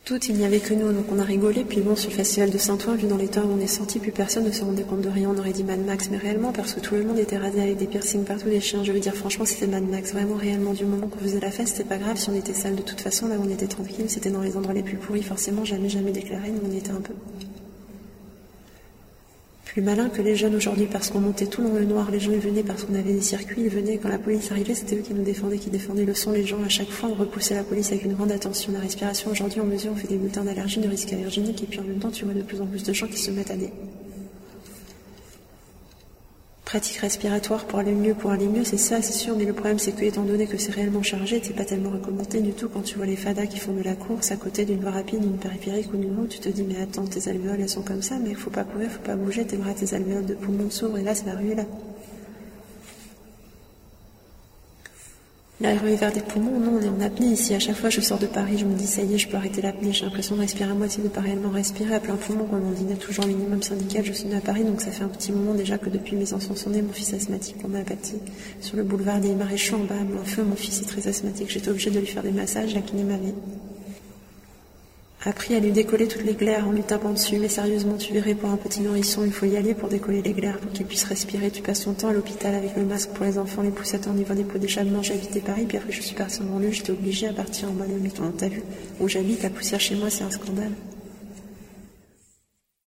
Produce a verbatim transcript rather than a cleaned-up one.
Toutes, il n'y avait que nous, donc on a rigolé. Puis bon, sur le festival de Saint-Ouen, vu dans l'état où on est sorti, plus personne ne se rendait compte de rien. On aurait dit Mad Max, mais réellement, parce que tout le monde était rasé avec des piercings partout, des chiens. Je veux dire, franchement, c'était Mad Max. Vraiment, réellement, du moment qu'on faisait la fête, c'était pas grave. Si on était sale, de toute façon, là où on était tranquille, c'était dans les endroits les plus pourris. Forcément, jamais, jamais déclaré, nous on était un peu plus malin que les jeunes aujourd'hui, parce qu'on montait tout dans le noir. Les gens ils venaient parce qu'on avait des circuits, ils venaient, quand la police arrivait, c'était eux qui nous défendaient, qui défendaient le son. Les gens, à chaque fois, on repoussait la police avec une grande attention. La respiration, aujourd'hui, on mesure, on fait des bulletins d'allergie, de risque allergénique, et puis en même temps, tu vois de plus en plus de gens qui se mettent à des pratiques respiratoires pour aller mieux, pour aller mieux, c'est ça, c'est sûr, mais le problème, c'est que, étant donné que c'est réellement chargé, t'es pas tellement recommandé du tout. Quand tu vois les fadas qui font de la course à côté d'une voie rapide, d'une périphérique ou d'une route, tu te dis, mais attends, tes alvéoles, elles sont comme ça, mais faut pas courir, faut pas bouger, tes bras, tes alvéoles de poumons s'ouvrent, et là, c'est la rue, là. L'air vers des poumons, non, on est en apnée ici. À chaque fois, je sors de Paris, je me dis, ça y est, je peux arrêter l'apnée. J'ai l'impression de respirer à moitié, de pas réellement respirer à plein poumon. Comme on dînait toujours minimum syndical, je suis née à Paris, donc ça fait un petit moment déjà que depuis mes enfants sont nés, mon fils asthmatique, on m'a bâti sur le boulevard des Maréchaux en bas, mon feu, mon fils est très asthmatique. J'étais obligée de lui faire des massages, la kiné m'avait appris à lui décoller toutes les glaires en lui tapant dessus. Mais sérieusement, tu verrais, pour un petit nourrisson, il faut y aller pour décoller les glaires, pour qu'il puisse respirer. Tu passes ton temps à l'hôpital avec le masque pour les enfants, les poussettes au niveau des pots d'échappement. J'ai habité Paris, puis après je suis partie en banlieue, j'étais obligée à partir en banlieue. Mais t'as vu où j'habite, la poussière chez moi, c'est un scandale.